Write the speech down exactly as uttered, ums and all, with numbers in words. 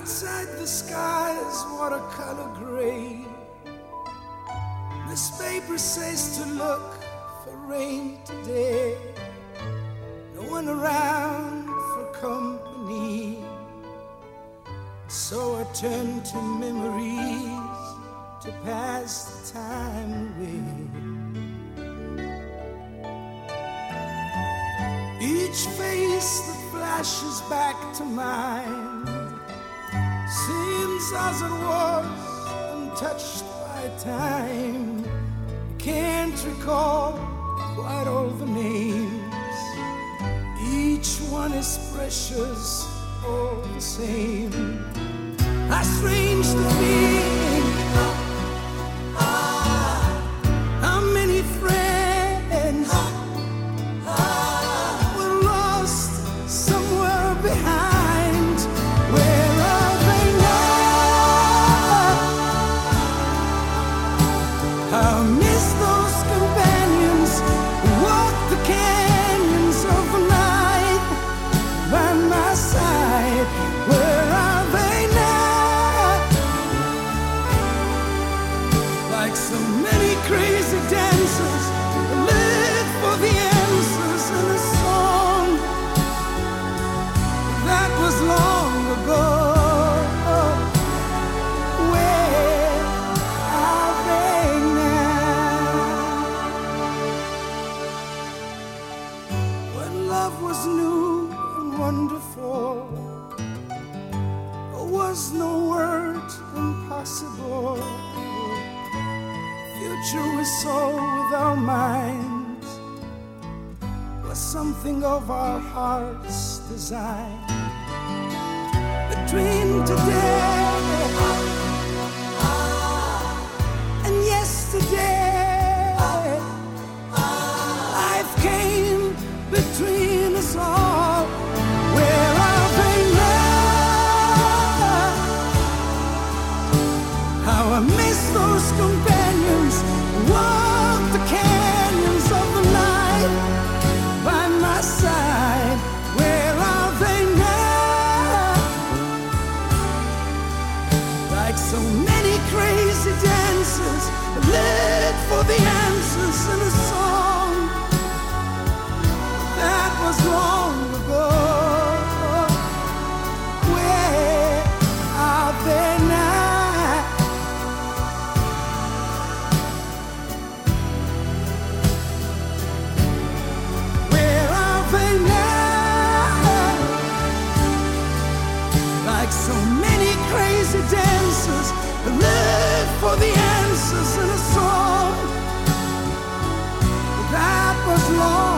Outside the sky is watercolor gray. This paper says to look for rain today. No one around for company, so I turn to memories to pass the time away. Each face that flashes back to mine seems as it was untouched by time. I can't recall quite all the names. Each one is precious, all the same. How strange to think, how many friends were lost somewhere behind. Where are they now? I miss those companions who walked the canyons of the night by my side. Where are they now? Like so many crazy dancers, I live for the answers in a song that was long ago. Where are they now? When love was new and wonderful, there was no word impossible. Future we saw with our minds was something of our heart's design. Between today and yesterday, life came between us all. Where are they now? How I miss those companions who walked the canyons of the night by my side. Where are they now? Like so many crazy dancers, lit for the answers in a song that was long ago. Where are they now? Where are they now? Like so many crazy dancers, live for the answers in a song that was long